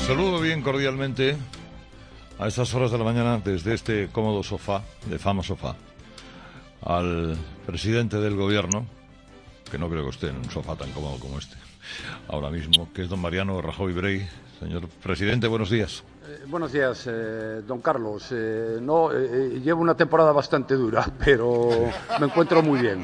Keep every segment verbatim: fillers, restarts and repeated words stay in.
Saludo bien cordialmente a estas horas de la mañana desde este cómodo sofá, de Fama Sofá, al presidente del gobierno, que no creo que esté en un sofá tan cómodo como este ahora mismo, que es don Mariano Rajoy Brey. Señor presidente, buenos días. Eh, buenos días, eh, don Carlos. Eh, no, eh, llevo una temporada bastante dura, pero me encuentro muy bien.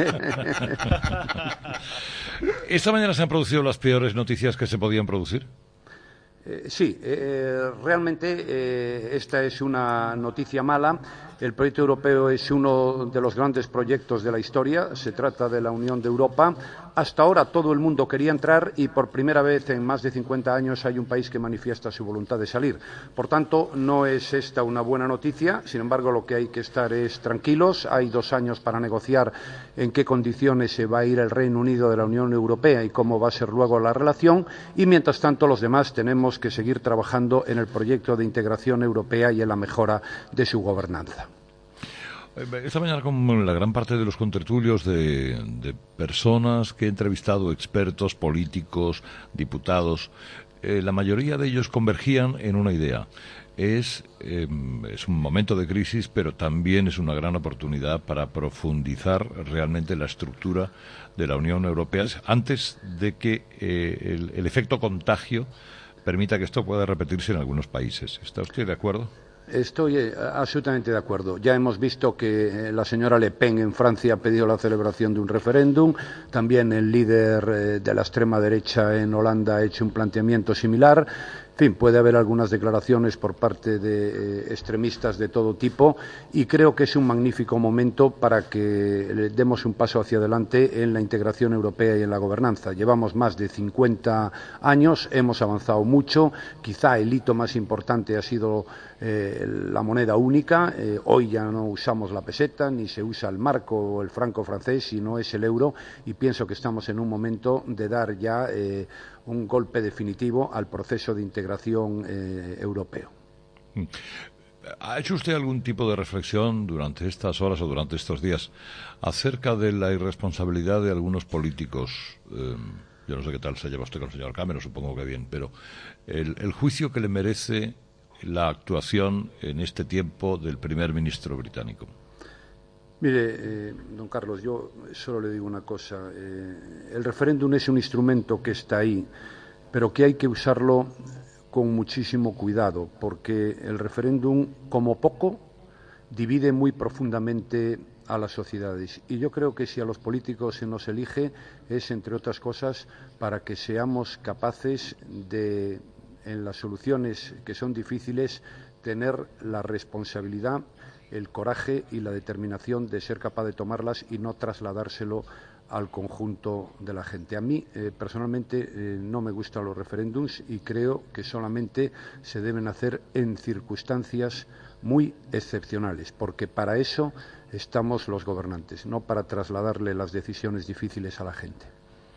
¿Esta mañana se han producido las peores noticias que se podían producir? Eh, sí, eh, realmente eh, esta es una noticia mala. El proyecto europeo es uno de los grandes proyectos de la historia. Se trata de la Unión de Europa. Hasta ahora todo el mundo quería entrar y por primera vez en más de cincuenta años hay un país que manifiesta su voluntad de salir. Por tanto, no es esta una buena noticia. Sin embargo, lo que hay que estar es tranquilos. Hay dos años para negociar en qué condiciones se va a ir el Reino Unido de la Unión Europea y cómo va a ser luego la relación. Y mientras tanto, los demás tenemos que seguir trabajando en el proyecto de integración europea y en la mejora de su gobernanza. Esta mañana, como en la gran parte de los contertulios de, de personas que he entrevistado, expertos, políticos, diputados, eh, la mayoría de ellos convergían en una idea. Es, eh, es un momento de crisis, pero también es una gran oportunidad para profundizar realmente la estructura de la Unión Europea antes de que eh, el, el efecto contagio permita que esto pueda repetirse en algunos países. ¿Está usted de acuerdo? Estoy eh, absolutamente de acuerdo. Ya hemos visto que eh, la señora Le Pen en Francia ha pedido la celebración de un referéndum. También el líder eh, de la extrema derecha en Holanda ha hecho un planteamiento similar. En fin, puede haber algunas declaraciones por parte de eh, extremistas de todo tipo y creo que es un magnífico momento para que demos un paso hacia adelante en la integración europea y en la gobernanza. Llevamos más de cincuenta años, hemos avanzado mucho. Quizá el hito más importante ha sido eh, la moneda única. Eh, hoy ya no usamos la peseta, ni se usa el marco o el franco francés, sino es el euro, y pienso que estamos en un momento de dar ya eh, un golpe definitivo al proceso de integración eh, europeo. ¿Ha hecho usted algún tipo de reflexión durante estas horas o durante estos días acerca de la irresponsabilidad de algunos políticos? Eh, yo no sé qué tal se lleva usted con el señor Cameron, supongo que bien, pero el, el juicio que le merece la actuación en este tiempo del primer ministro británico. Mire, eh, don Carlos, yo solo le digo una cosa. Eh, el referéndum es un instrumento que está ahí, pero que hay que usarlo con muchísimo cuidado, porque el referéndum, como poco, divide muy profundamente a las sociedades. Y yo creo que si a los políticos se nos elige es, entre otras cosas, para que seamos capaces de, en las soluciones que son difíciles, tener la responsabilidad, el coraje y la determinación de ser capaz de tomarlas y no trasladárselo al conjunto de la gente. A mí, eh, personalmente, eh, no me gustan los referéndums y creo que solamente se deben hacer en circunstancias muy excepcionales, porque para eso estamos los gobernantes, no para trasladarle las decisiones difíciles a la gente.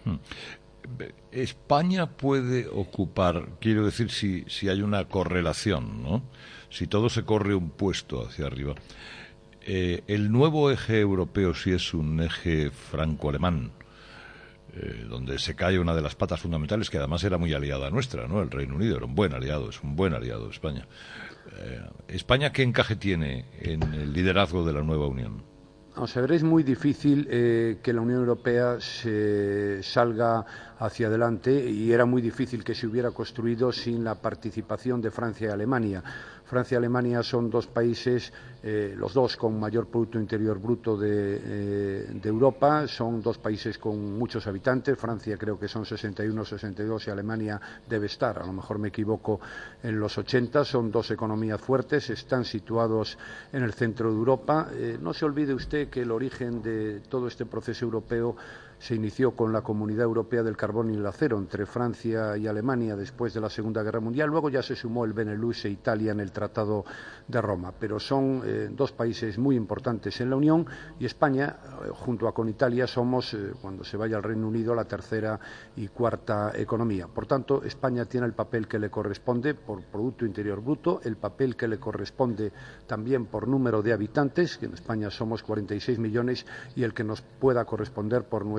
España puede ocupar, quiero decir, si, si hay una correlación, ¿no? Si todo se corre un puesto hacia arriba. Eh, el nuevo eje europeo, si es un eje franco-alemán, eh, donde se cae una de las patas fundamentales, que además era muy aliada nuestra, ¿no? El Reino Unido era un buen aliado, es un buen aliado de España. Eh, ¿España qué encaje tiene en el liderazgo de la nueva Unión? Vamos a ver, es muy difícil eh, que la Unión Europea se salga hacia adelante y era muy difícil que se hubiera construido sin la participación de Francia y Alemania. Francia y Alemania son dos países, eh, los dos con mayor Producto Interior Bruto de, eh, de Europa, son dos países con muchos habitantes. Francia creo que son sesenta y uno, sesenta y dos y Alemania debe estar, a lo mejor me equivoco, en los ochenta. Son dos economías fuertes, están situados en el centro de Europa. Eh, no se olvide usted que el origen de todo este proceso europeo se inició con la Comunidad Europea del Carbón y el Acero entre Francia y Alemania después de la Segunda Guerra Mundial. Luego ya se sumó el Benelux e Italia en el Tratado de Roma, pero son eh, dos países muy importantes en la Unión y España, eh, junto a con Italia, somos, eh, cuando se vaya al Reino Unido, la tercera y cuarta economía. Por tanto, España tiene el papel que le corresponde por Producto Interior Bruto, el papel que le corresponde también por número de habitantes, que en España somos cuarenta y seis millones, y el que nos pueda corresponder por nuestra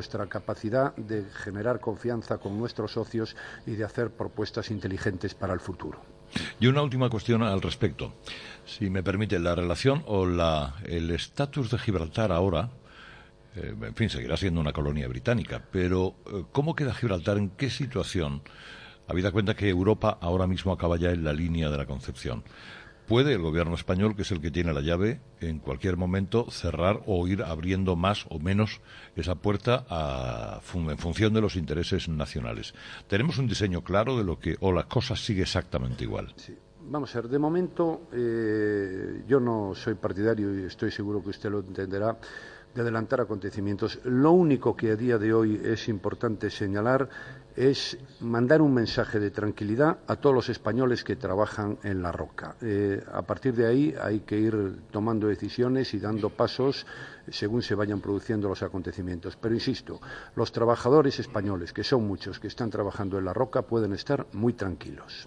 nuestra capacidad de generar confianza con nuestros socios y de hacer propuestas inteligentes para el futuro. Y una última cuestión al respecto. Si me permite, la relación o la, el estatus de Gibraltar ahora, eh, en fin, seguirá siendo una colonia británica, pero eh, ¿cómo queda Gibraltar? ¿En qué situación? Habida cuenta que Europa ahora mismo acaba ya en la línea de la Concepción. ¿Puede el gobierno español, que es el que tiene la llave, en cualquier momento cerrar o ir abriendo más o menos esa puerta a, en función de los intereses nacionales? ¿Tenemos un diseño claro de lo que, o la cosa sigue exactamente igual? Sí. Vamos a ver, de momento eh, yo no soy partidario, y estoy seguro que usted lo entenderá, de adelantar acontecimientos. Lo único que a día de hoy es importante señalar es mandar un mensaje de tranquilidad a todos los españoles que trabajan en la roca. Eh, a partir de ahí hay que ir tomando decisiones y dando pasos según se vayan produciendo los acontecimientos. Pero insisto, los trabajadores españoles, que son muchos, que están trabajando en la roca, pueden estar muy tranquilos.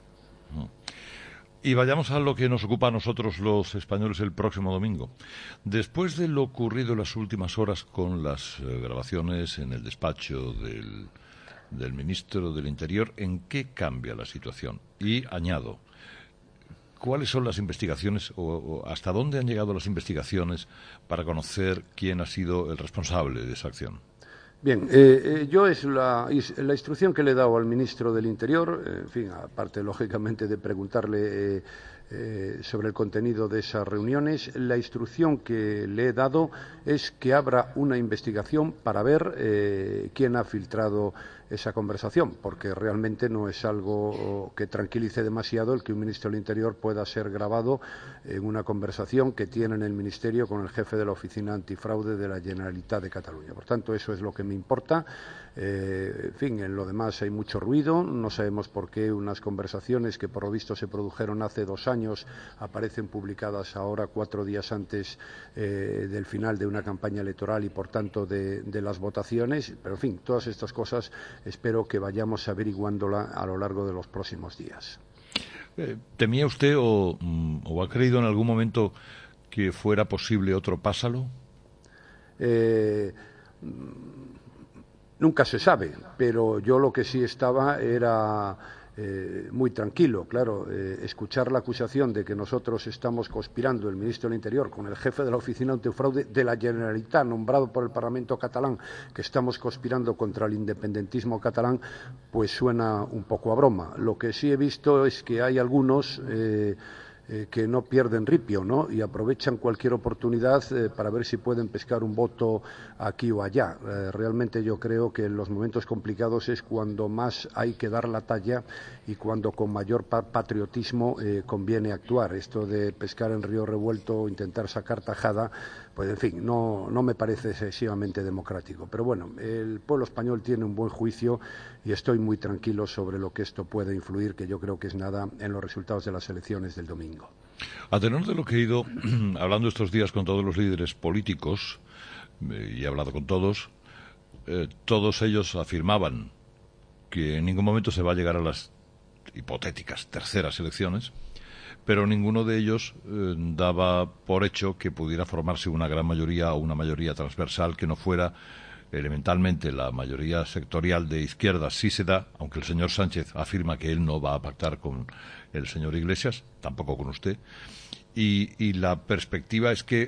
Y vayamos a lo que nos ocupa a nosotros los españoles el próximo domingo. Después de lo ocurrido en las últimas horas con las eh, grabaciones en el despacho del, del ministro del Interior, ¿en qué cambia la situación? Y añado, ¿cuáles son las investigaciones o, o hasta dónde han llegado las investigaciones para conocer quién ha sido el responsable de esa acción? Bien, eh, eh, yo es la, la instrucción que le he dado al ministro del Interior, eh, en fin, aparte lógicamente de preguntarle eh, eh, sobre el contenido de esas reuniones, la instrucción que le he dado es que abra una investigación para ver eh, quién ha filtrado esa conversación, porque realmente no es algo que tranquilice demasiado el que un ministro del Interior pueda ser grabado en una conversación que tiene en el Ministerio con el jefe de la Oficina Antifraude de la Generalitat de Cataluña. Por tanto, eso es lo que me importa. Eh, en fin, en lo demás hay mucho ruido, no sabemos por qué unas conversaciones que por lo visto se produjeron hace dos años aparecen publicadas ahora cuatro días antes eh, del final de una campaña electoral y por tanto de, de las votaciones, pero en fin, todas estas cosas espero que vayamos averiguándola a lo largo de los próximos días. Eh, ¿Temía usted o, o ha creído en algún momento que fuera posible otro pásalo? Eh, Nunca se sabe, pero yo lo que sí estaba era eh, muy tranquilo, claro, eh, escuchar la acusación de que nosotros estamos conspirando, el ministro del Interior, con el jefe de la Oficina Antifraude de la Generalitat, nombrado por el Parlamento catalán, que estamos conspirando contra el independentismo catalán, pues suena un poco a broma. Lo que sí he visto es que hay algunos Eh, Eh, que no pierden ripio, ¿no? Y aprovechan cualquier oportunidad eh, para ver si pueden pescar un voto aquí o allá. Eh, realmente yo creo que en los momentos complicados es cuando más hay que dar la talla y cuando con mayor pa patriotismo eh, conviene actuar. Esto de pescar en río revuelto o intentar sacar tajada, pues en fin, no, no me parece excesivamente democrático. Pero bueno, el pueblo español tiene un buen juicio y estoy muy tranquilo sobre lo que esto puede influir, que yo creo que es nada, en los resultados de las elecciones del domingo. A tenor de lo que he ido hablando estos días con todos los líderes políticos, eh, y he hablado con todos, eh, todos ellos afirmaban que en ningún momento se va a llegar a las hipotéticas terceras elecciones, pero ninguno de ellos eh, daba por hecho que pudiera formarse una gran mayoría o una mayoría transversal que no fuera elementalmente la mayoría sectorial de izquierdas. Sí se da, aunque el señor Sánchez afirma que él no va a pactar con el señor Iglesias, tampoco con usted, y, y la perspectiva es que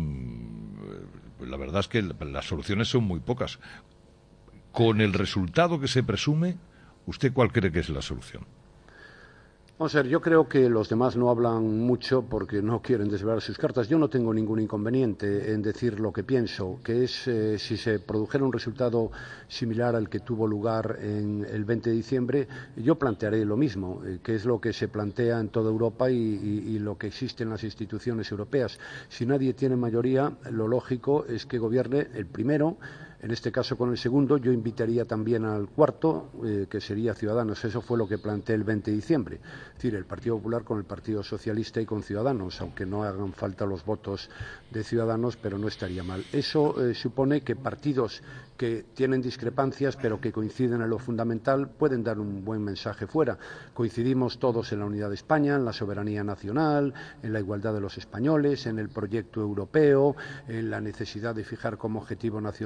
mmm, la verdad es que las soluciones son muy pocas. Con el resultado que se presume, ¿usted cuál cree que es la solución? Vamos a ver, yo creo que los demás no hablan mucho porque no quieren desvelar sus cartas. Yo no tengo ningún inconveniente en decir lo que pienso, que es eh, si se produjera un resultado similar al que tuvo lugar en el veinte de diciembre, yo plantearé lo mismo, eh, que es lo que se plantea en toda Europa y, y, y lo que existe en las instituciones europeas. Si nadie tiene mayoría, lo lógico es que gobierne el primero. En este caso, con el segundo, yo invitaría también al cuarto, eh, que sería Ciudadanos. Eso fue lo que planteé el veinte de diciembre. Es decir, el Partido Popular con el Partido Socialista y con Ciudadanos, aunque no hagan falta los votos de Ciudadanos, pero no estaría mal. Eso eh, supone que partidos que tienen discrepancias, pero que coinciden en lo fundamental, pueden dar un buen mensaje fuera. Coincidimos todos en la unidad de España, en la soberanía nacional, en la igualdad de los españoles, en el proyecto europeo, en la necesidad de fijar como objetivo nacional el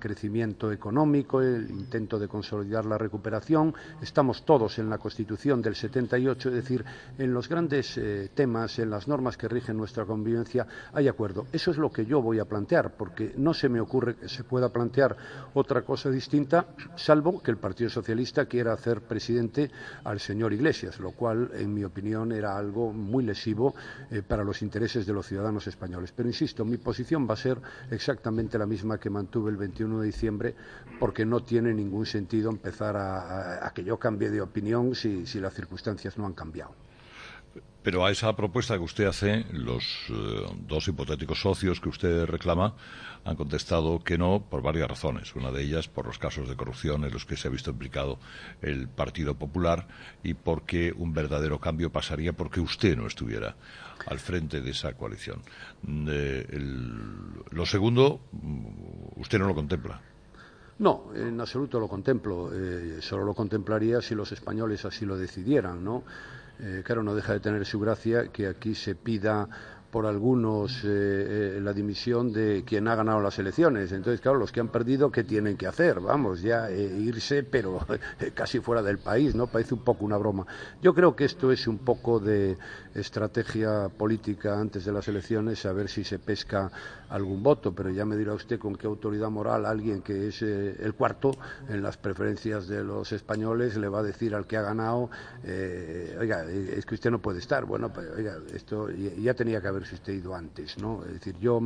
crecimiento económico, el intento de consolidar la recuperación. Estamos todos en la Constitución del setenta y ocho, es decir, en los grandes eh, temas, en las normas que rigen nuestra convivencia, hay acuerdo. Eso es lo que yo voy a plantear, porque no se me ocurre que se pueda plantear otra cosa distinta, salvo que el Partido Socialista quiera hacer presidente al señor Iglesias, lo cual, en mi opinión, era algo muy lesivo eh, para los intereses de los ciudadanos españoles. Pero, insisto, mi posición va a ser exactamente la misma que mantuve el veintiuno de diciembre, porque no tiene ningún sentido empezar a, a, a que yo cambie de opinión si, si las circunstancias no han cambiado. Pero a esa propuesta que usted hace, los eh, dos hipotéticos socios que usted reclama han contestado que no por varias razones. Una de ellas por los casos de corrupción en los que se ha visto implicado el Partido Popular y porque un verdadero cambio pasaría porque usted no estuviera al frente de esa coalición. Eh, el, lo segundo, usted no lo contempla. No, en absoluto lo contemplo. Eh, solo lo contemplaría si los españoles así lo decidieran, ¿no? Eh, claro, no deja de tener su gracia que aquí se pida por algunos eh, eh, la dimisión de quien ha ganado las elecciones. Entonces, claro, los que han perdido, ¿qué tienen que hacer? Vamos, ya eh, irse, pero eh, casi fuera del país, ¿no? Parece un poco una broma. Yo creo que esto es un poco de estrategia política antes de las elecciones, a ver si se pesca algún voto, pero ya me dirá usted con qué autoridad moral alguien que es eh, el cuarto en las preferencias de los españoles le va a decir al que ha ganado, eh, oiga, es que usted no puede estar. Bueno, pues, oiga, esto ya tenía que haberse usted ido antes, ¿no? Es decir, yo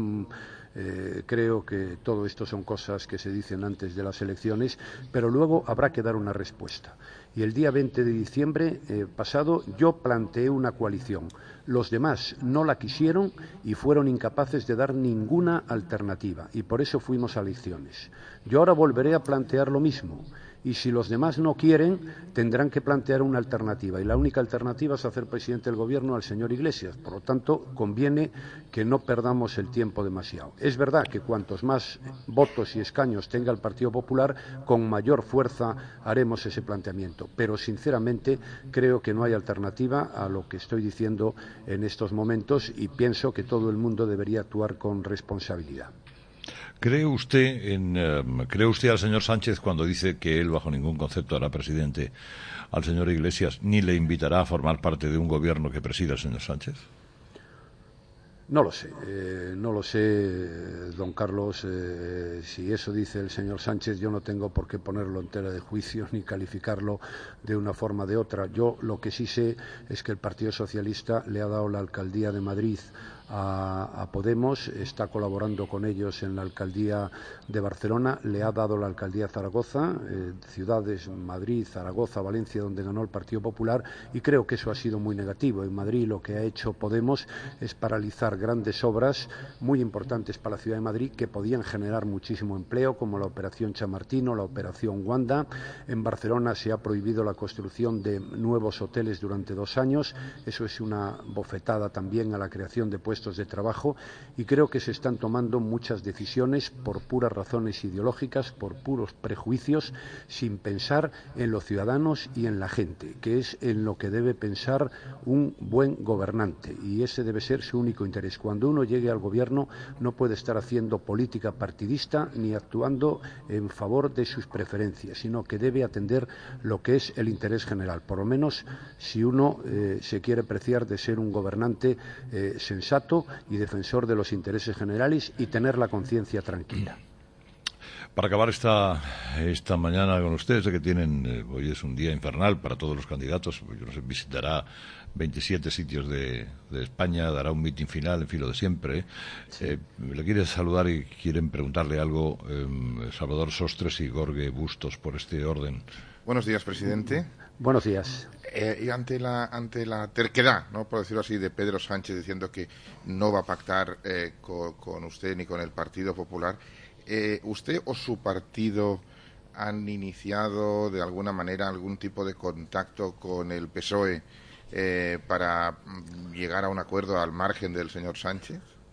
eh, creo que todo esto son cosas que se dicen antes de las elecciones, pero luego habrá que dar una respuesta. Y el día veinte de diciembre eh, pasado yo planteé una coalición. Los demás no la quisieron y fueron incapaces de dar ninguna alternativa. Y por eso fuimos a elecciones. Yo ahora volveré a plantear lo mismo. Y si los demás no quieren, tendrán que plantear una alternativa. Y la única alternativa es hacer presidente del Gobierno al señor Iglesias. Por lo tanto, conviene que no perdamos el tiempo demasiado. Es verdad que cuantos más votos y escaños tenga el Partido Popular, con mayor fuerza haremos ese planteamiento. Pero, sinceramente, creo que no hay alternativa a lo que estoy diciendo en estos momentos y pienso que todo el mundo debería actuar con responsabilidad. ¿Cree usted en, uh, ¿Cree usted al señor Sánchez cuando dice que él bajo ningún concepto hará presidente al señor Iglesias ni le invitará a formar parte de un gobierno que presida el señor Sánchez? No lo sé, eh, no lo sé, don Carlos. Eh, si eso dice el señor Sánchez, yo no tengo por qué ponerlo en tela de juicio ni calificarlo de una forma o de otra. Yo lo que sí sé es que el Partido Socialista le ha dado la alcaldía de Madrid a, a Podemos, está colaborando con ellos en la alcaldía de Barcelona, le ha dado la alcaldía de Zaragoza, eh, ciudades Madrid, Zaragoza, Valencia, donde ganó el Partido Popular, y creo que eso ha sido muy negativo. En Madrid lo que ha hecho Podemos es paralizar grandes obras muy importantes para la ciudad de Madrid que podían generar muchísimo empleo, como la operación Chamartino, la operación Wanda. En Barcelona se ha prohibido la construcción de nuevos hoteles durante dos años. Eso es una bofetada también a la creación de puestos de trabajo, y creo que se están tomando muchas decisiones por puras razones ideológicas, por puros prejuicios, sin pensar en los ciudadanos y en la gente, que es en lo que debe pensar un buen gobernante, y ese debe ser su único interés. Cuando uno llegue al gobierno no puede estar haciendo política partidista ni actuando en favor de sus preferencias, sino que debe atender lo que es el interés general, por lo menos si uno eh, se quiere preciar de ser un gobernante eh, sensato y defensor de los intereses generales y tener la conciencia tranquila. Para acabar esta, esta mañana con ustedes, de que tienen, eh, hoy es un día infernal para todos los candidatos, yo no sé, visitará veintisiete sitios de, de España, dará un mitin final, en fin, lo de siempre. Sí. Eh, le quiere saludar y quieren preguntarle algo eh, Salvador Sostres y Jorge Bustos por este orden. Buenos días, presidente. Buenos días. Eh, y ante la ante la terquedad, ¿no?, por decirlo así, de Pedro Sánchez diciendo que no va a pactar eh, con, con usted ni con el Partido Popular, eh, ¿usted o su partido han iniciado de alguna manera algún tipo de contacto con el P S O E eh, para llegar a un acuerdo al margen del señor Sánchez?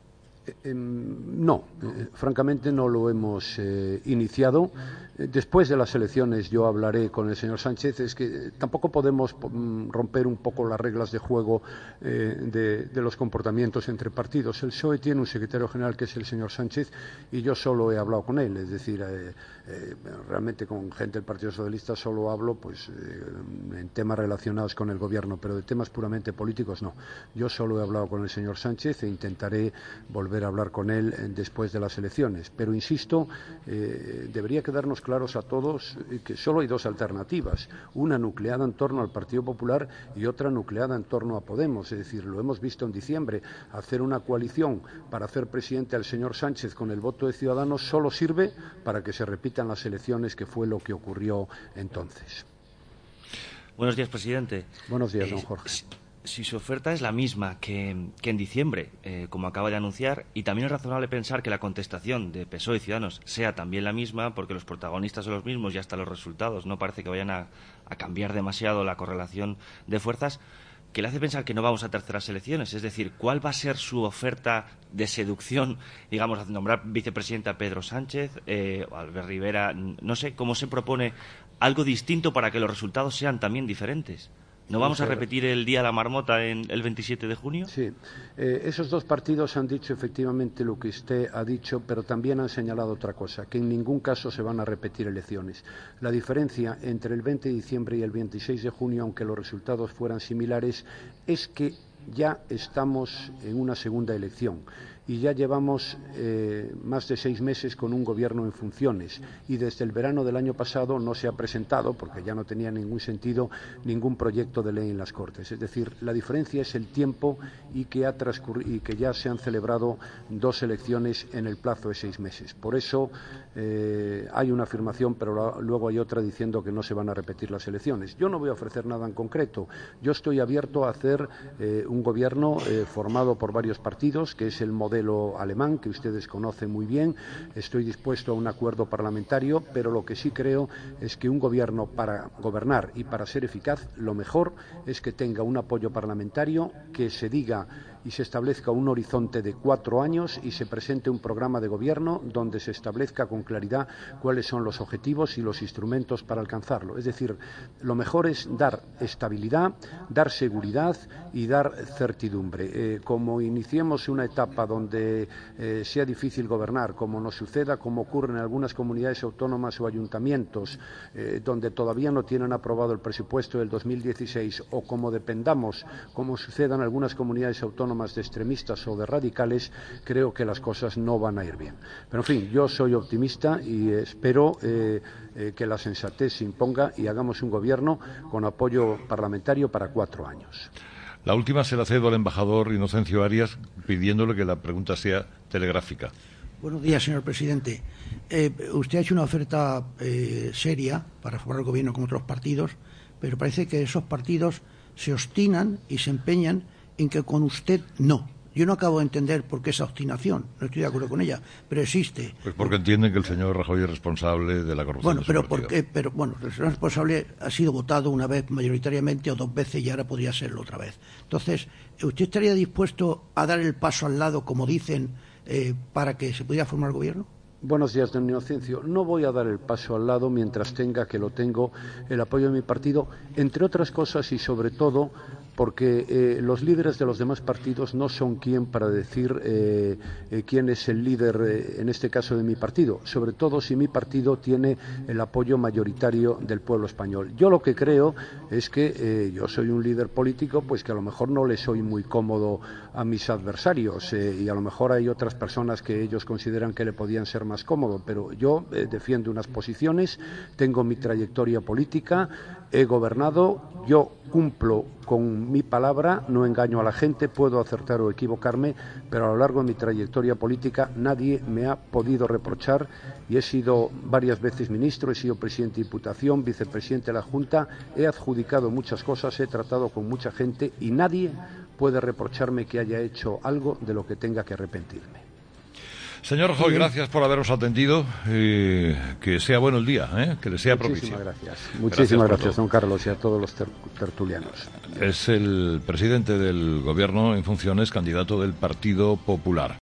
Eh, no, eh, francamente no lo hemos eh, iniciado. Eh, después de las elecciones yo hablaré con el señor Sánchez. Es que eh, tampoco podemos mm, romper un poco las reglas de juego eh, de, de los comportamientos entre partidos. El P S O E tiene un secretario general que es el señor Sánchez y yo solo he hablado con él. Es decir, eh, eh, realmente con gente del Partido Socialista solo hablo pues eh, en temas relacionados con el gobierno, pero de temas puramente políticos no. Yo solo he hablado con el señor Sánchez e intentaré volver a hablar con él después de las elecciones. Pero insisto, eh, debería quedarnos claros a todos que solo hay dos alternativas, una nucleada en torno al Partido Popular y otra nucleada en torno a Podemos. Es decir, lo hemos visto en diciembre, hacer una coalición para hacer presidente al señor Sánchez con el voto de Ciudadanos solo sirve para que se repitan las elecciones, que fue lo que ocurrió entonces. Buenos días, presidente. Buenos días, don Eh, Jorge. Si, si su oferta es la misma que, que en diciembre, eh, como acaba de anunciar, y también es razonable pensar que la contestación de P S O E y Ciudadanos sea también la misma, porque los protagonistas son los mismos y hasta los resultados no parece que vayan a, a cambiar demasiado la correlación de fuerzas, que le hace pensar que no vamos a terceras elecciones. Es decir, ¿cuál va a ser su oferta de seducción, digamos, a nombrar vicepresidente a Pedro Sánchez eh, o a Albert Rivera? No sé, ¿cómo se propone algo distinto para que los resultados sean también diferentes? ¿No vamos a repetir el Día de la Marmota en el veintisiete de junio? Sí, eh, esos dos partidos han dicho efectivamente lo que usted ha dicho, pero también han señalado otra cosa, que en ningún caso se van a repetir elecciones. La diferencia entre el veinte de diciembre y el veintiséis de junio, aunque los resultados fueran similares, es que ya estamos en una segunda elección y ya llevamos eh, más de seis meses con un gobierno en funciones y desde el verano del año pasado no se ha presentado, porque ya no tenía ningún sentido, ningún proyecto de ley en las Cortes. Es decir, la diferencia es el tiempo y que, ha transcurrido, y que ya se han celebrado dos elecciones en el plazo de seis meses. Por eso eh, hay una afirmación, pero luego hay otra diciendo que no se van a repetir las elecciones. Yo no voy a ofrecer nada en concreto. Yo estoy abierto a hacer eh, un gobierno eh, formado por varios partidos, que es el modelo modelo alemán, que ustedes conocen muy bien. Estoy dispuesto a un acuerdo parlamentario, pero lo que sí creo es que un gobierno, para gobernar y para ser eficaz, lo mejor es que tenga un apoyo parlamentario, que se diga y se establezca un horizonte de cuatro años y se presente un programa de gobierno donde se establezca con claridad cuáles son los objetivos y los instrumentos para alcanzarlo. Es decir, lo mejor es dar estabilidad, dar seguridad y dar certidumbre. Eh, como iniciemos una etapa donde eh, sea difícil gobernar, como nos suceda, como ocurre en algunas comunidades autónomas o ayuntamientos, eh, donde todavía no tienen aprobado el presupuesto del dos mil dieciséis, o como dependamos, como suceda en algunas comunidades autónomas, de extremistas o de radicales, creo que las cosas no van a ir bien. Pero, en fin, yo soy optimista y espero eh, eh, que la sensatez se imponga y hagamos un gobierno con apoyo parlamentario para cuatro años. La última se la cedo al embajador Inocencio Arias, pidiéndole que la pregunta sea telegráfica. Buenos días, señor presidente. Eh, usted ha hecho una oferta eh, seria para formar el gobierno con otros partidos, pero parece que esos partidos se obstinan y se empeñan en que con usted no. Yo no acabo de entender por qué esa obstinación, no estoy de acuerdo con ella, pero existe. Pues porque entienden que el señor Rajoy es responsable de la corrupción. Bueno, de su pero partido. porque, pero bueno, el señor responsable ha sido votado una vez mayoritariamente o dos veces y ahora podría serlo otra vez. Entonces, ¿usted estaría dispuesto a dar el paso al lado, como dicen, eh, para que se pudiera formar gobierno? Buenos días, don Inocencio. No voy a dar el paso al lado mientras tenga, que lo tengo, el apoyo de mi partido, entre otras cosas y sobre todo porque eh, los líderes de los demás partidos no son quien para decir eh, eh, quién es el líder, eh, en este caso de mi partido, sobre todo si mi partido tiene el apoyo mayoritario del pueblo español. Yo lo que creo es que eh, yo soy un líder político, pues que a lo mejor no le soy muy cómodo a mis adversarios eh, y a lo mejor hay otras personas que ellos consideran que le podían ser más cómodo, pero yo eh, defiendo unas posiciones, tengo mi trayectoria política, he gobernado, yo cumplo con mi palabra, no engaño a la gente, puedo acertar o equivocarme, pero a lo largo de mi trayectoria política nadie me ha podido reprochar, y he sido varias veces ministro, he sido presidente de Diputación, vicepresidente de la Junta, he adjudicado muchas cosas, he tratado con mucha gente y nadie puede reprocharme que haya hecho algo de lo que tenga que arrepentirme. Señor Rajoy, gracias por habernos atendido. Eh, que sea bueno el día, ¿eh? Que le sea propicio. Muchísimas gracias. Muchísimas gracias, gracias don Carlos, y a todos los ter tertulianos. Es el presidente del Gobierno en funciones, candidato del Partido Popular.